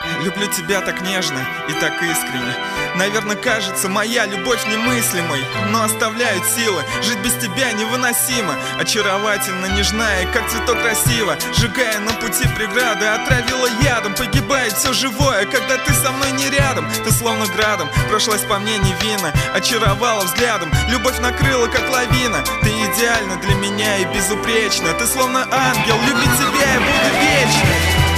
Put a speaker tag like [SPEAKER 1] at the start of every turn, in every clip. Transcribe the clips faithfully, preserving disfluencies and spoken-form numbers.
[SPEAKER 1] Люблю тебя так нежно и так искренне. Наверное, кажется, моя любовь немыслимой, но оставляют силы. Жить без тебя невыносимо. Очаровательно, нежная, как цветок красиво. Сжигая на пути преграды, отравила ядом. Погибает все живое, когда ты со мной не рядом. Ты словно градом прошлась по мне невинно, очаровала взглядом. Любовь накрыла, как лавина. Ты идеальна для меня и безупречна. Ты словно ангел, любить тебя я буду вечно.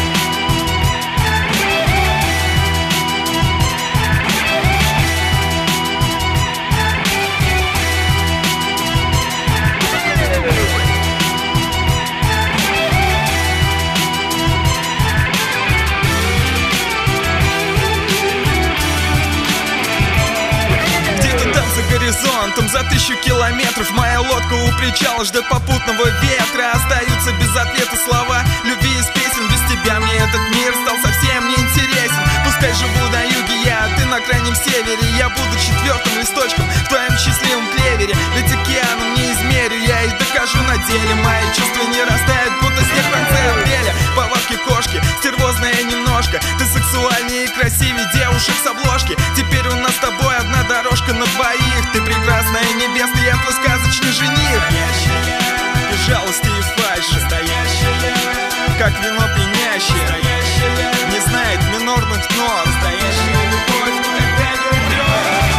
[SPEAKER 1] Горизонтом за тысячу километров моя лодка у причала ждет попутного ветра. Остаются без ответа слова любви из песен. Без тебя мне этот мир стал совсем неинтересен. Пускай живу на юге я, а ты на крайнем севере. Я буду четвертым листочком в твоем счастливом клевере. Ведь океаном не измерю я и докажу на деле. Мои чувства не растают, будто снег в конце апреля. Повадки кошки, стервозная немножко. Ты сексуальнее и красивее девушек с обложки. Теперь у нас с тобой одна дорожка на двоих. Ты прекрасная невеста, я твой сказочный жених. Без жалости и фальши, как вино пьянящее, не знает минорных нот. Настоящая любовь никогда не умрет.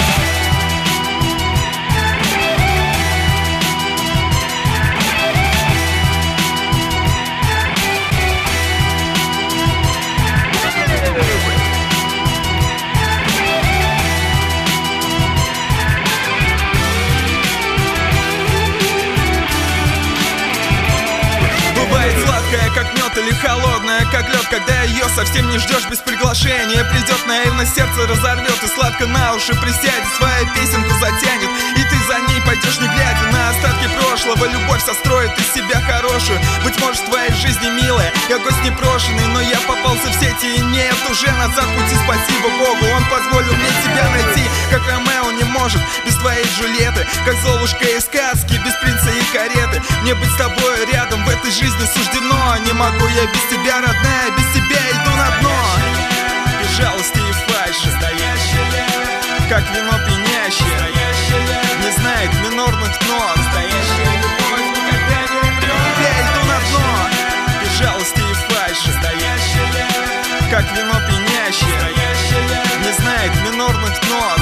[SPEAKER 1] Как мед или холодная, как лед, когда ее совсем не ждешь без приглашения. Придет наивно, сердце разорвет и сладко на уши присядет, свою песенку затянет, и ты за ней пойдешь не глядя на остатки прошлого. Любовь состроит из себя хорошую. Быть может, в твоей жизни, милая, я гость непрошенный, но я попался в сети и нет уже назад пути. Спасибо Богу, он позволил мне тебя найти. Как Ромео не может без твоей Джульетты, как Золушка из сказки без принца и кареты. Мне быть с тобой рядом в этой жизни суждено. Не могу я без тебя, родная, без тебя иду на дно. Без жалости и фальши, как вино пьянящее, не знает минорных нот. Настоящая любовь никогда не умрет. Я иду на дно. Без жалости и фальши, как вино пьянящее, не знает минорных нот.